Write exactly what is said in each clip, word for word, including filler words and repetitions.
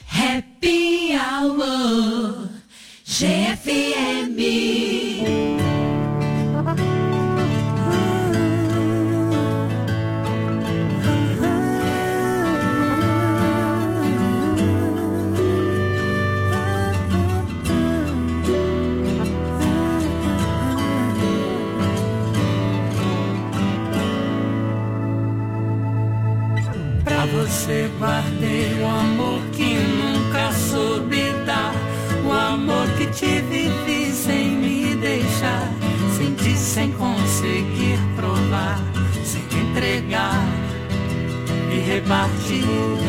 Happy Hour G F M. Você guardei o amor que nunca soube dar, o amor que te vivi sem me deixar, senti sem conseguir provar, sem te entregar e repartir.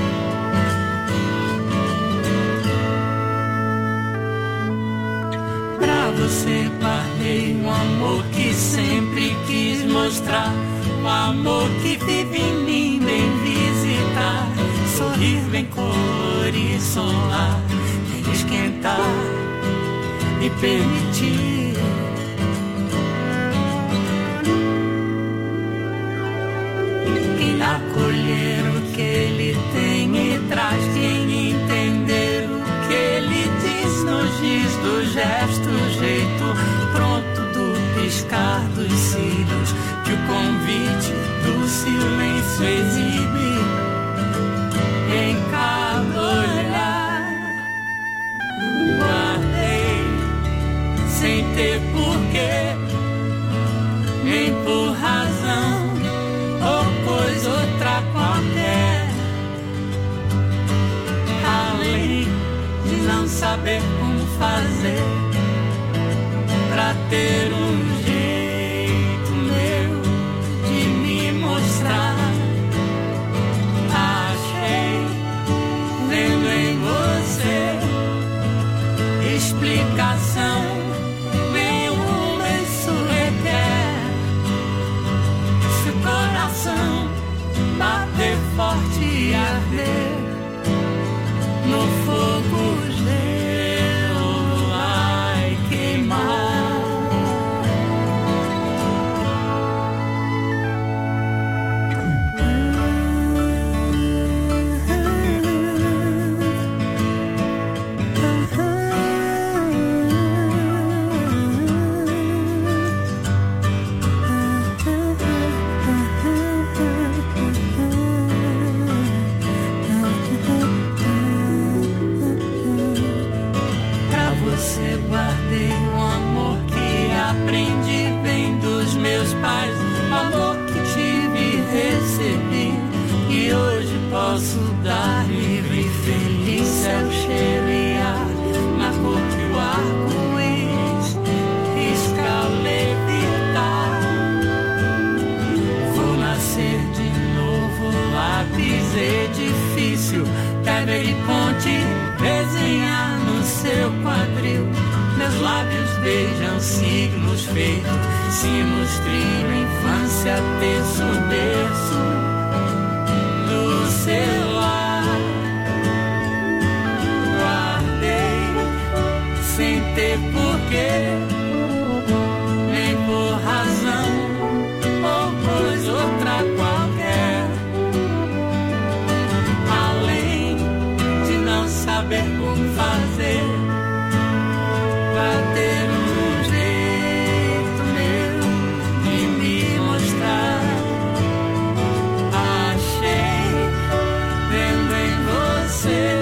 Pra você guardei um amor que sempre quis mostrar, o amor que vive em mim, vem visitar, sorrir, vem colorir, solar, vem esquentar e permitir. Quem acolher o que ele tem e traz, quem entender o que ele diz, nos diz do gesto, jeito pronto do piscar dos cílios, que o convite do silêncio exibe em cada olhar. Guardei sem ter porquê, nem por razão ou coisa outra qualquer, além de não saber como fazer pra ter um jeito meu de me mostrar. Achei, vendo em você, explicação nenhuma isso requer. Se o coração bater forte e arder no fogo gelo vai queimar. Guardei um amor que aprendi, vem dos meus pais, um amor que tive e recebi, e hoje posso dar livre e feliz, céu, cheiro e ar, na cor que o arco-íris risca ao levitar. Vou nascer de novo, lápis, edifício, pedra e ponte, desenhar no seu quadril. Meus lábios beijam signos feitos, sinos, trilho, infância, terço, berço do seu lar. Guardei sem ter porquê, nem por razão ou coisa outra qualquer, além de não saber como fazer pra ter um jeito meu de me mostrar. Achei, vendo em você,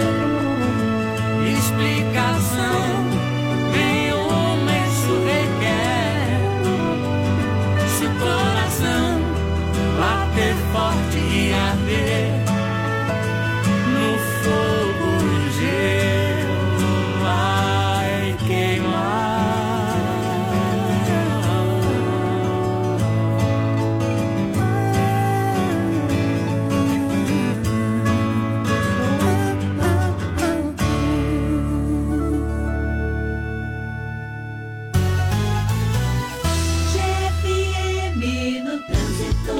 explicação nenhuma isso requer. Se o coração bater forte e arder no fogo gelo vai queimar. G F M no trânsito.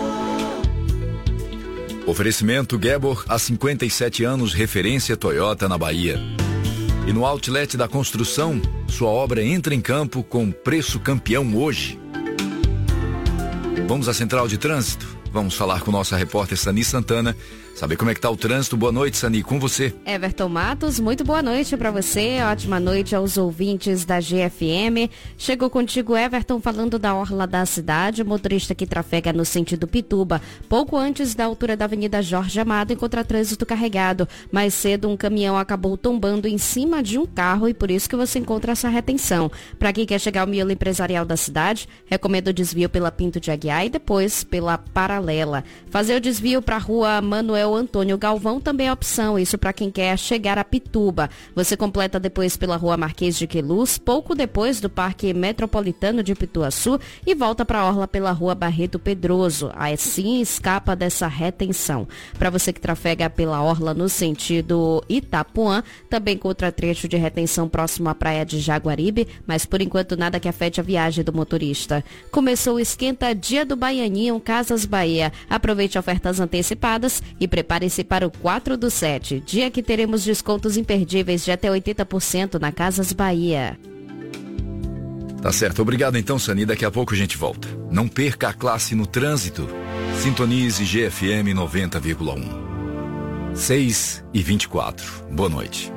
Oferecimento Gebor, há cinquenta e sete anos, referência Toyota na Bahia. E no Outlet da Construção, sua obra entra em campo com preço campeão hoje. Vamos à Central de Trânsito? Vamos falar com nossa repórter Sani Santana Saber como é que tá o trânsito. Boa noite, Sani, com você. Everton Matos, muito boa noite para você, ótima noite aos ouvintes da G F M. Chegou contigo, Everton, falando da orla da cidade. O motorista que trafega no sentido Pituba, pouco antes da altura da Avenida Jorge Amado, encontra trânsito carregado. Mais cedo, um caminhão acabou tombando em cima de um carro e por isso que você encontra essa retenção. Para quem quer chegar ao miolo empresarial da cidade, recomendo o desvio pela Pinto de Aguiar e depois pela Paralela. Fazer o desvio para a rua Manuel Antônio Galvão também é opção, isso para quem quer chegar a Pituba. Você completa depois pela rua Marquês de Queluz, pouco depois do Parque Metropolitano de Pituaçu e volta para a orla pela rua Barreto Pedroso. Assim escapa dessa retenção. Para você que trafega pela orla no sentido Itapuã, também encontra trecho de retenção próximo à praia de Jaguaribe, mas por enquanto nada que afete a viagem do motorista. Começou o Esquenta Dia do Baianinho Casas Bahia. Aproveite ofertas antecipadas e prepare-se para o quatro do sete, dia que teremos descontos imperdíveis de até oitenta por cento na Casas Bahia. Tá certo, obrigado então, Sani, daqui a pouco a gente volta. Não perca a classe no trânsito. Sintonize G F M noventa vírgula um. seis e vinte e quatro. Boa noite.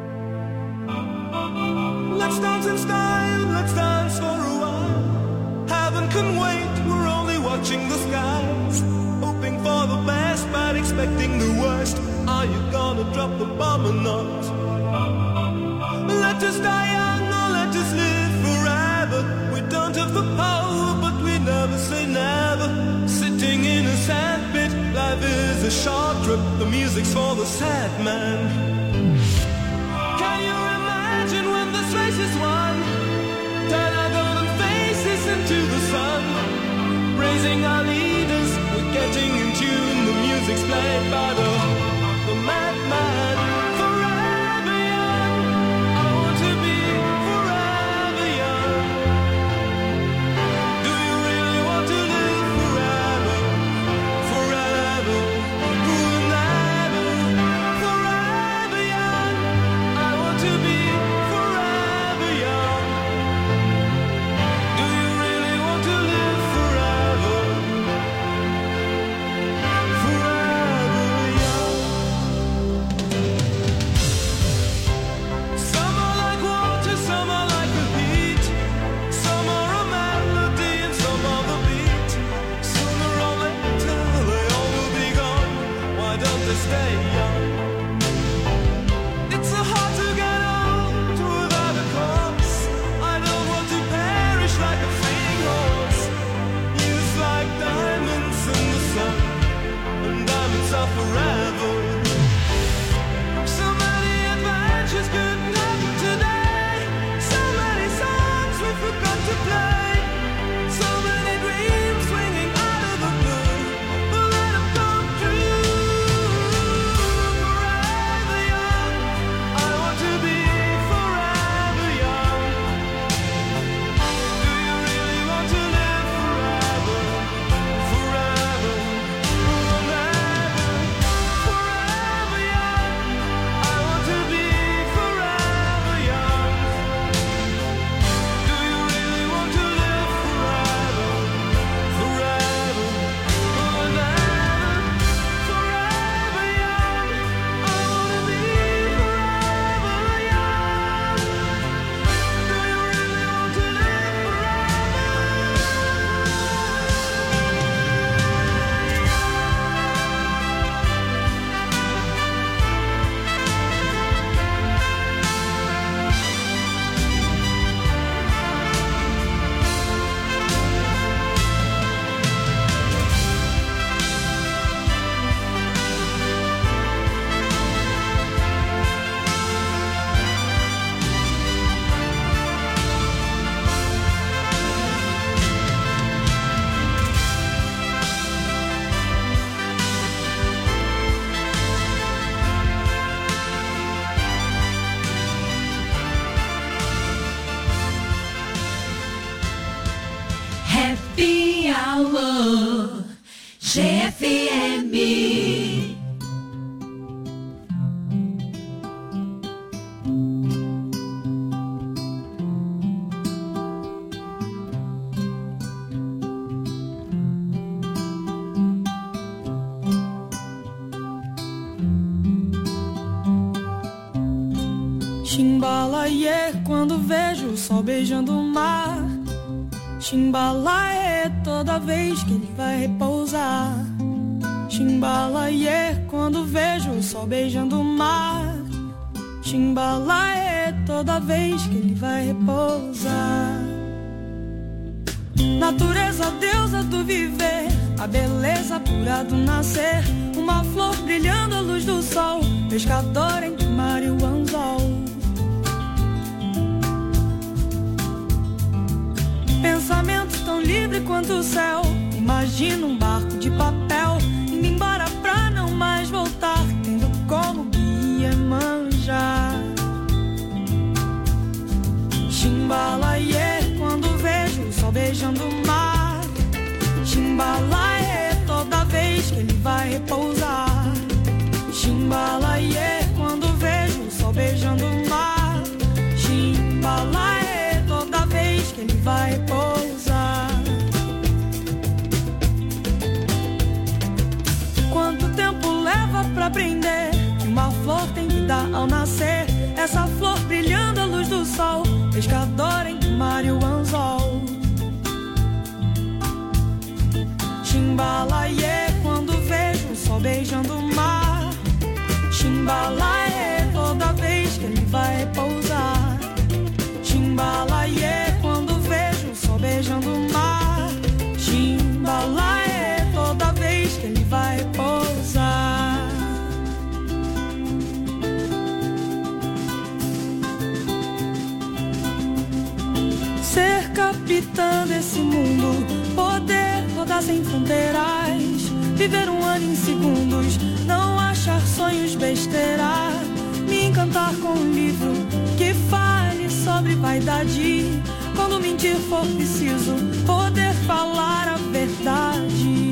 Let's dance in style, let's dance for a while. Heaven can wait, we're only watching the skies. Hoping for the best, but expecting the worst. Are you gonna drop the bomb or not? Let us die young or let us live forever. We don't have the power, but we never say never. Sitting in a sandpit, life is a short trip. The music's for the sad man. Can you imagine when this race is won? Turn our golden faces into the sun. Praising our leaders, we're getting in tune. The music's played by the, the madman. Forever young, I want to be forever young. Do you really want to live forever? Forever, forever, forever young. I want to be forever young. Do you really want to live forever? Forever young. Some are like water, some are like the heat. Some are a melody and some are the beat. Sooner or later they all will be gone. Why don't they stay young? It's so hard to get old without a cause. I don't want to perish like a fleeing horse. Youth like diamonds in the sun, and diamonds are forever. So many adventures couldn't happen today. So many songs we forgot to play. So many dreams swinging out of the blue. But let them come true. Forever young, I want to be forever young. Do you really want to live forever? Forever, forever, forever young. I want to be forever young. Do you really want to live forever? Forever, forever, forever young. I want to be forever young. Do you really want to live Happy Hour, G F M. Chimbalaie, quando vejo o sol beijando o mar. Chimbalaie, toda vez que ele vai repousar. Chimbalaie, quando vejo o sol beijando o mar. Chimbalaie, toda vez que ele vai repousar. Natureza, deusa do viver, a beleza pura do nascer. Uma flor brilhando à luz do sol, pescador entre o mar e o anzol. Pensamento tão livre quanto o céu. Imagina um barco de papel indo embora pra não mais voltar, tendo como guia manjar. Chimbalaie, quando vejo o sol beijando o mar. Chimbalaie, toda vez que ele vai repousar. Chimbalaie, quando vejo o sol beijando o mar. Chimbalaie, toda vez que ele vai repousar. Quanto tempo leva pra aprender que uma flor tem que dar ao nascer? Essa flor brilhando à luz do sol, pescador entre o mar e o anzol. Chimbalaie, quando vejo o sol beijando o mar. Chimbalaie, toda vez que ele vai repousar. Chimbalaie, quando vejo o sol beijando o mar. Chimbalaie, toda vez que ele vai repousar. Ser capitã desse mundo, poder rodar sem fronteiras, viver um ano em segundos, não achar sonhos besteira, me encantar com um livro que fale sobre vaidade, quando mentir for preciso, poder falar a verdade.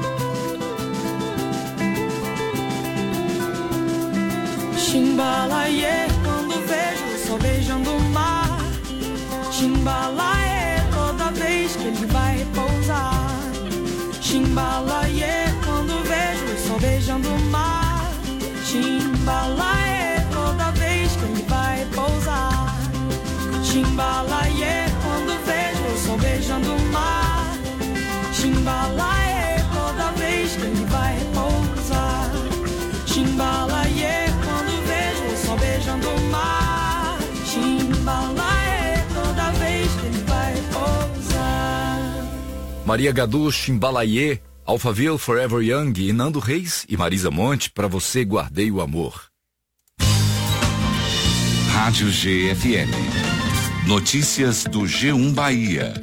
Chimbalaie, quando vejo o sol beijando o mar. Chimbalaie, toda vez que ele vai repousar. Chimbalaie, quando vejo o sol beijando o mar. Chimbalaie, toda vez que ele vai repousar. Chimbalaie, quando vejo o sol beijando o mar. Chimbalaie, toda vez que ele vai repousar. Chimbalaie, quando vejo o sol beijando o mar. Chimbalaie, toda vez que ele vai repousar. Maria Gadu, Chimbalaie, Alphaville, Forever Young e Nando Reis e Marisa Monte, pra você guardei o amor. Rádio G F M. Notícias do G um Bahia.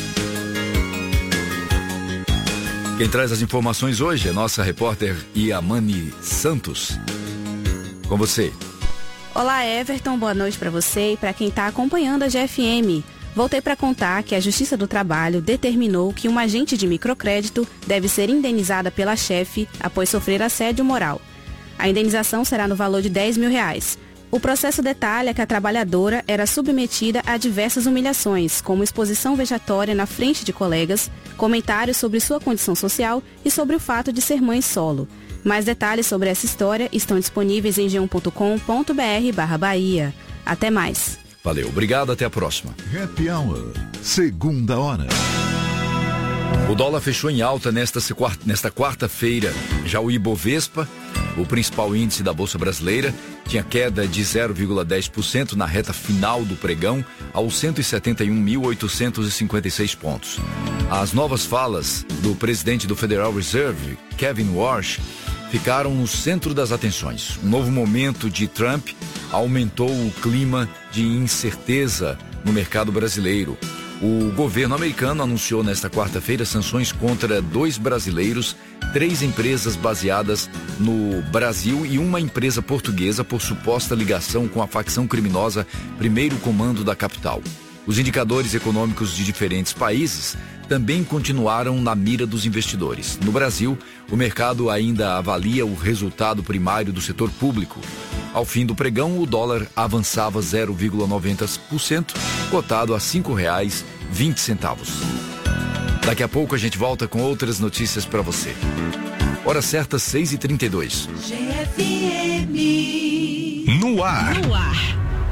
Quem traz as informações hoje é nossa repórter Iamani Santos. Com você. Olá, Everton, boa noite para você e para quem está acompanhando a G F M. Voltei para contar que a Justiça do Trabalho determinou que uma agente de microcrédito deve ser indenizada pela chefe após sofrer assédio moral. A indenização será no valor de dez mil reais. O processo detalha que a trabalhadora era submetida a diversas humilhações, como exposição vexatória na frente de colegas, comentários sobre sua condição social e sobre o fato de ser mãe solo. Mais detalhes sobre essa história estão disponíveis em g um ponto com ponto b r barra Bahia. Até mais. Valeu, obrigado, até a próxima. Happy Hour, segunda hora. O dólar fechou em alta nesta, nesta quarta-feira. Já o Ibovespa, o principal índice da Bolsa Brasileira, tinha queda de zero vírgula dez por cento na reta final do pregão, aos cento e setenta e um mil oitocentos e cinquenta e seis pontos. As novas falas do presidente do Federal Reserve, Kevin Warsh, ficaram no centro das atenções. Um novo momento de Trump aumentou o clima de incerteza no mercado brasileiro. O governo americano anunciou nesta quarta-feira sanções contra dois brasileiros, três empresas baseadas no Brasil e uma empresa portuguesa por suposta ligação com a facção criminosa Primeiro Comando da capital. Os indicadores econômicos de diferentes países também continuaram na mira dos investidores. No Brasil, o mercado ainda avalia o resultado primário do setor público. Ao fim do pregão, o dólar avançava zero vírgula noventa por cento, cotado a cinco reais e vinte centavos. Daqui a pouco a gente volta com outras notícias para você. Hora certa, seis e trinta e dois. G F M. No ar. No ar. Clima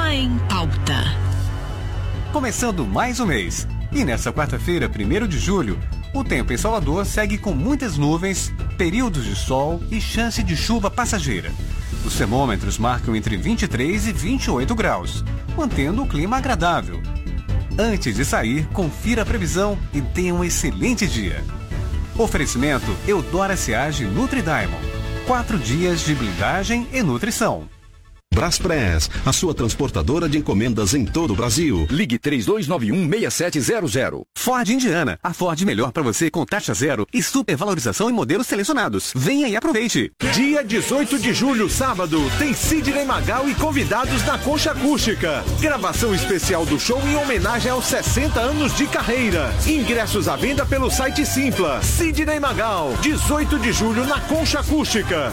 clima em alta. Começando mais um mês. E nesta quarta-feira, primeiro de julho, o tempo em Salvador segue com muitas nuvens, períodos de sol e chance de chuva passageira. Os termômetros marcam entre vinte e três e vinte e oito graus, mantendo o clima agradável. Antes de sair, confira a previsão e tenha um excelente dia. Oferecimento Eudora Seage Nutridiamond. Quatro dias de blindagem e nutrição. Braspress, a sua transportadora de encomendas em todo o Brasil. Ligue três dois nove um, seis sete zero zero. Ford Indiana, a Ford melhor para você com taxa zero e supervalorização em modelos selecionados. Venha e aproveite. Dia dezoito de julho, sábado, tem Sidney Magal e convidados na Concha Acústica. Gravação especial do show em homenagem aos sessenta anos de carreira. Ingressos à venda pelo site Simpla. Sidney Magal, dezoito de julho na Concha Acústica.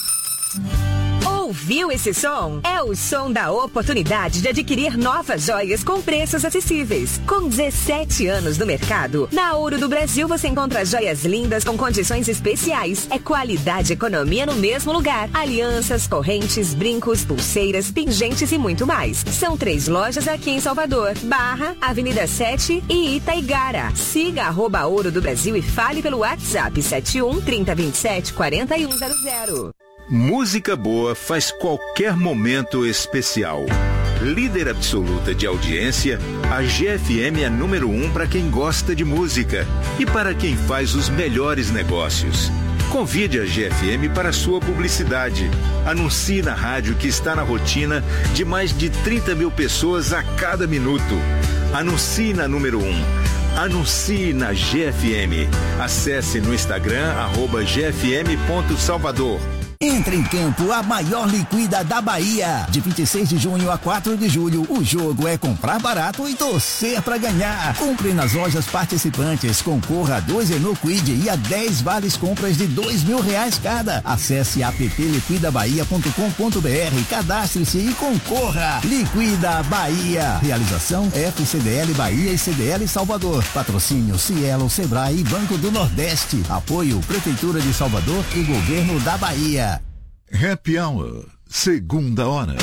Ouviu esse som? É o som da oportunidade de adquirir novas joias com preços acessíveis. Com dezessete anos no mercado, na Ouro do Brasil você encontra joias lindas com condições especiais. É qualidade e economia no mesmo lugar. Alianças, correntes, brincos, pulseiras, pingentes e muito mais. São três lojas aqui em Salvador, Barra, Avenida sete e Itaigara. Siga arroba Ouro do Brasil e fale pelo WhatsApp sete um, trinta, vinte e sete, quarenta e um zero zero. Música boa faz qualquer momento especial. Líder absoluta de audiência, a G F M é número um para quem gosta de música e para quem faz os melhores negócios. Convide a G F M para sua publicidade. Anuncie na rádio que está na rotina de mais de trinta mil pessoas a cada minuto. Anuncie na número um. Anuncie na G F M. Acesse no Instagram, arroba G F M ponto Salvador. Entra em campo a maior liquida da Bahia. De vinte e seis de junho a quatro de julho, o jogo é comprar barato e torcer pra ganhar. Compre nas lojas participantes, concorra a dois Renault Kwid e a dez vales compras de dois mil reais cada. Acesse app liquida bahia ponto com ponto br, cadastre-se e concorra. Liquida Bahia. Realização F C D L Bahia e C D L Salvador. Patrocínio Cielo, Sebrae e Banco do Nordeste. Apoio Prefeitura de Salvador e Governo da Bahia. Happy Hour, segunda hora.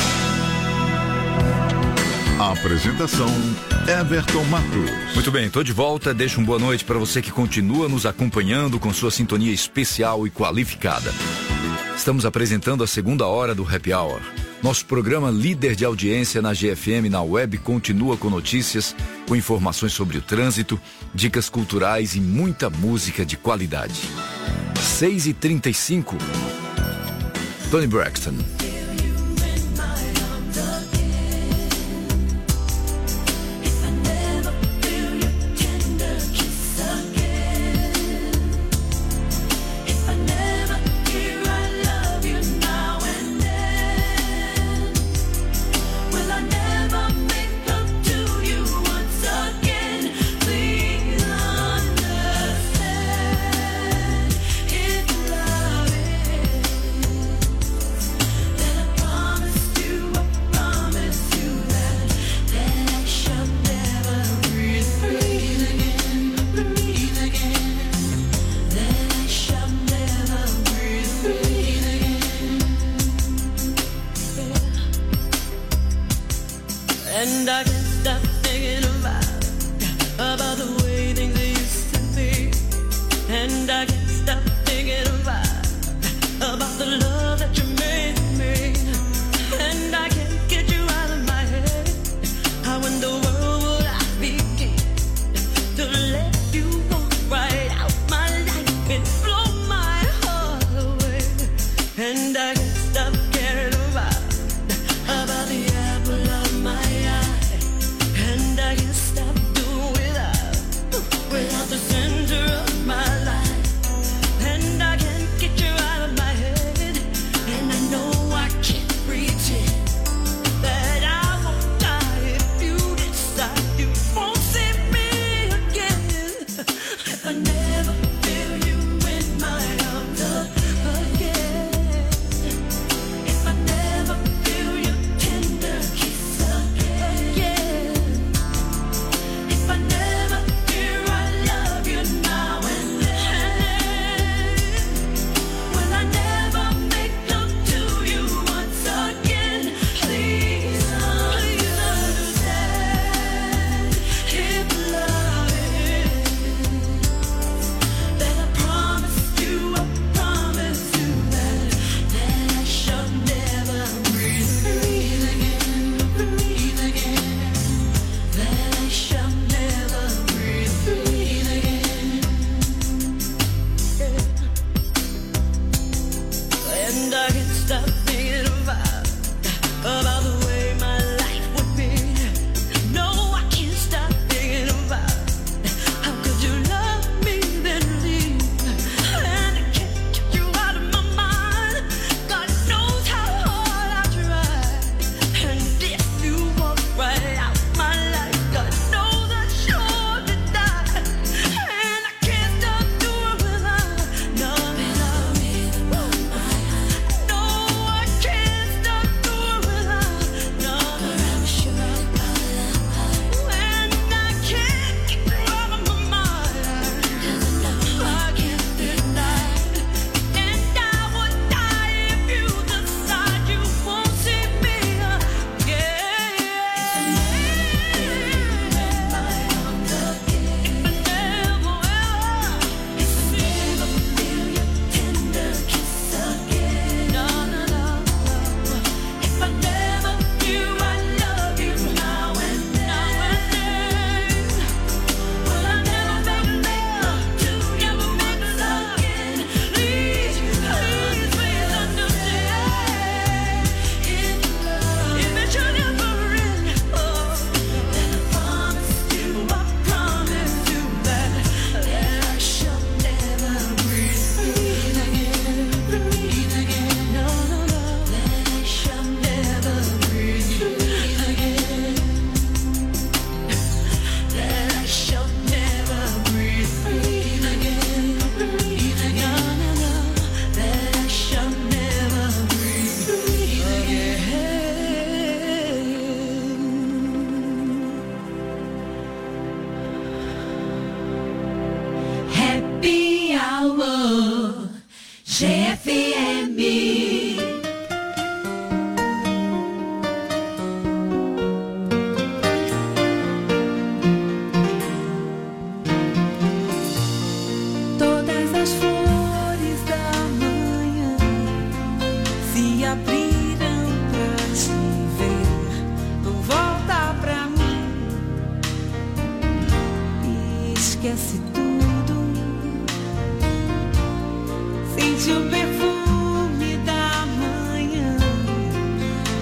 Apresentação Everton Matos. Muito bem, estou de volta. Deixo uma boa noite para você que continua nos acompanhando com sua sintonia especial e qualificada. Estamos apresentando a segunda hora do Happy Hour. Nosso programa líder de audiência na G F M na web continua com notícias, com informações sobre o trânsito, dicas culturais e muita música de qualidade. seis e trinta e cinco. Tony Braxton. Center of my life, and I can't get you out of my head.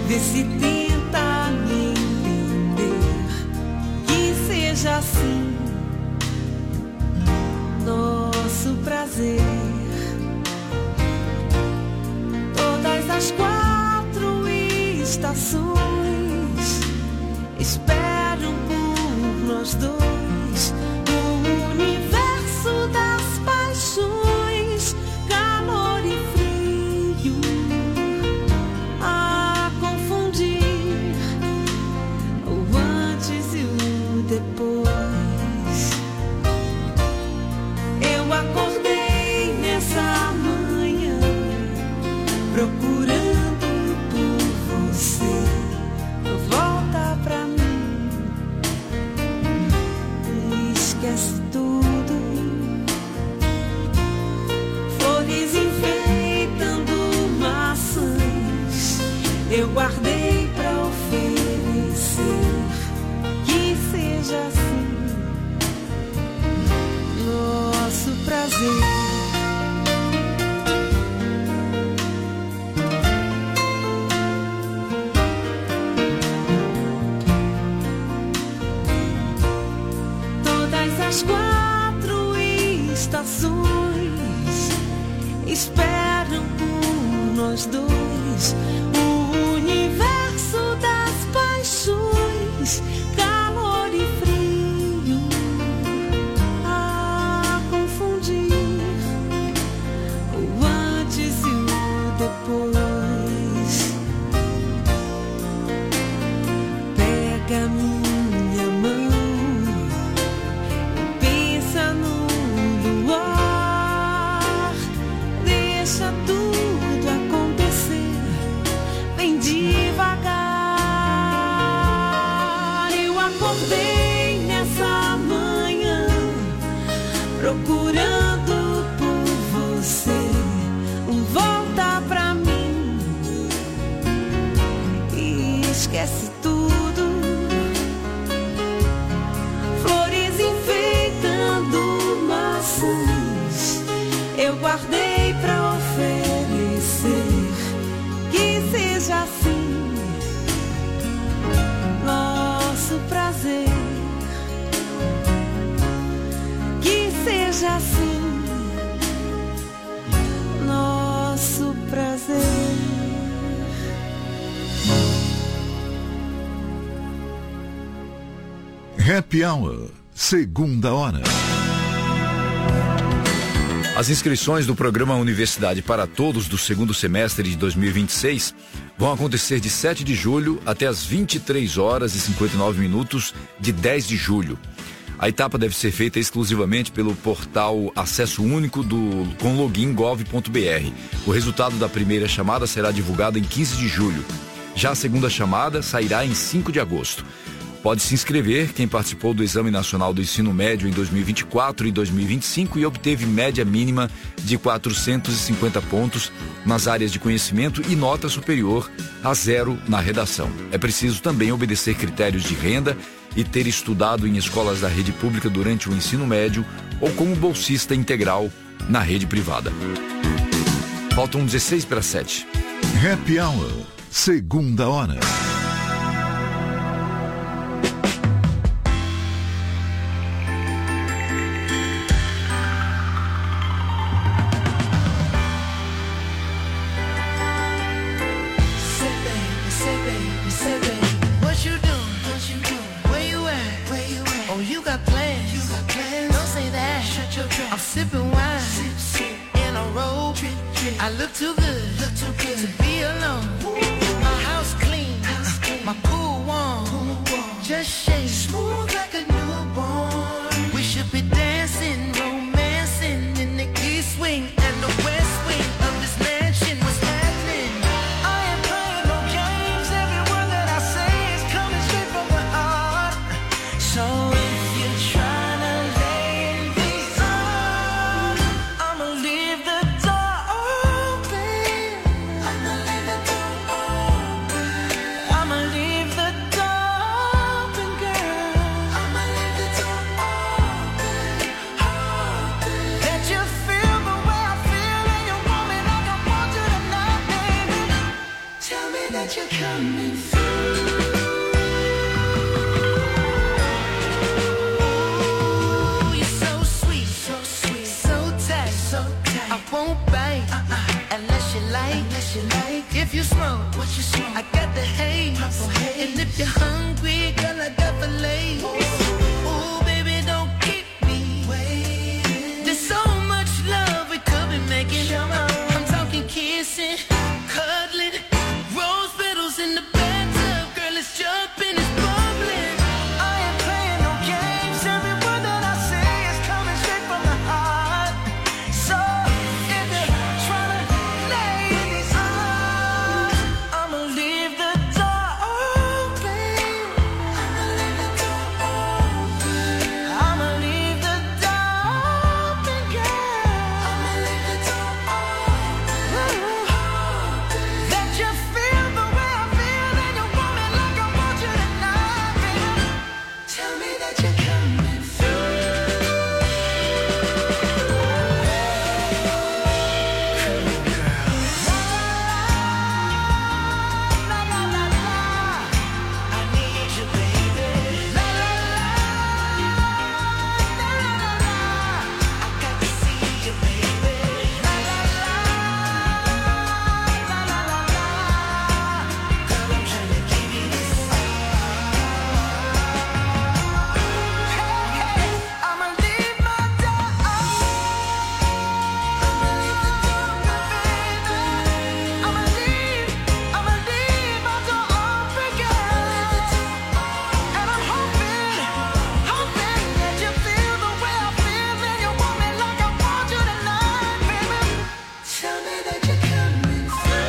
Vê se tenta me entender, que seja assim nosso prazer. Todas as quatro estações esperam por nós dois, o universo das paixões, calor e frio a confundir, o antes e o depois. Eu acordei nessa manhã procurando por você. Volta pra mim, esquece tudo. Flores enfeitando maçãs, eu guardei pra oferecer. Que seja assim nosso prazer. As quatro estações esperam por nós dois, o universo das paixões, calor e frio a confundir, o antes e o depois. Pega minha mão, deixa tudo acontecer, vem devagar. Eu acordei nessa manhã procurando por você. Volta pra mim e esquece tudo. Flores enfeitando maçãs, eu guardei pra oferecer. Que seja assim nosso prazer. Que seja assim nosso prazer. Happy Hour, segunda hora. As inscrições do programa Universidade para Todos do segundo semestre de dois mil e vinte e seis vão acontecer de sete de julho até as vinte e três horas e cinquenta e nove minutos de dez de julho. A etapa deve ser feita exclusivamente pelo portal Acesso Único do, com login gov ponto br. O resultado da primeira chamada será divulgado em quinze de julho. Já a segunda chamada sairá em cinco de agosto. Pode se inscrever quem participou do Exame Nacional do Ensino Médio em dois mil e vinte e quatro e dois mil e vinte e cinco e obteve média mínima de quatrocentos e cinquenta pontos nas áreas de conhecimento e nota superior a zero na redação. É preciso também obedecer critérios de renda e ter estudado em escolas da rede pública durante o ensino médio ou como bolsista integral na rede privada. Faltam dezesseis para sete. Happy Hour, segunda hora. Sipping wine sip, sip. In a robe, trip, trip. I look too good, look too good to be alone. My house clean, coming through. Ooh, you're so sweet, so sweet, so tight, so tight. I won't bite uh-uh. unless you like, unless you like. If you smoke, what you smoke? I got the haze. haze. And if you're hungry, girl, I got fillets. Ooh, baby, don't keep me waiting. There's so much love we could be making. I'm talking kissing, cuddling, rose petals in the bathtub. Girl, it's jumping, it's bubbling. I ain't playing no games. Every word that I say is coming straight from the heart. So if you're trying to lay in these arms, I'ma leave the door open. I'ma leave the door open. I'ma leave the door open, girl. I'ma leave the door open. That you feel the way I feel and you want me like I want you tonight, baby. Tell me that you're coming through. La la la la, I need you, baby. La la la, la la la la, I got to see you, baby. La la la, la la la la, girl, I'm trying to give you this. Hey, hey, I'ma leave my door open. I'ma leave the door open, baby. I'ma leave, I'ma leave my door open, girl. And I'm hoping, hoping that you feel the way I feel and you want me like I want you tonight, baby. Tell me that you're coming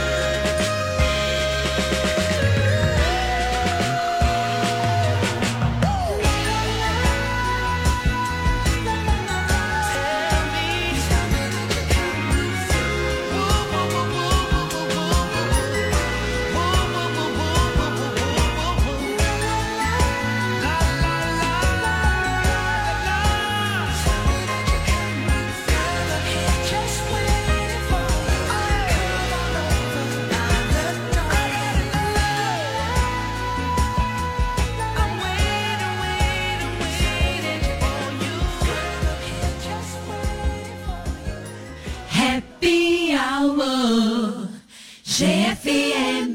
Happy Hour, G F M.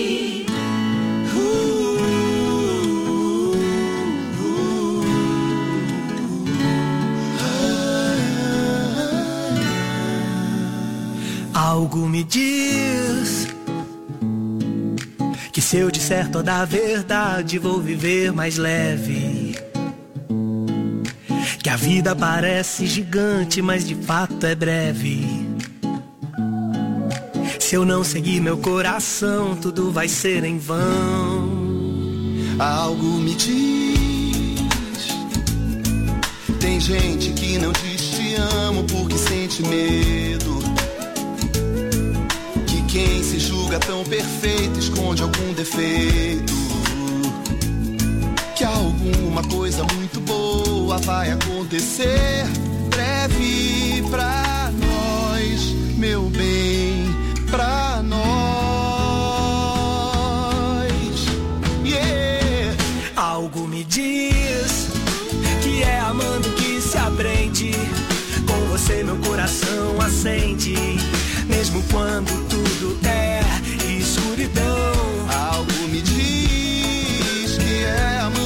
Algo me diz que se eu disser toda a verdade vou viver mais leve. Que a vida parece gigante, mas de fato é breve. Se eu não seguir meu coração, tudo vai ser em vão. Algo me diz, tem gente que não diz te amo porque sente medo. Que quem se julga tão perfeito esconde algum defeito. Que alguma coisa muito boa vai acontecer breve pra nós, meu bem, pra nós. Yeah. Algo me diz que é amando que se aprende. Com você meu coração acende.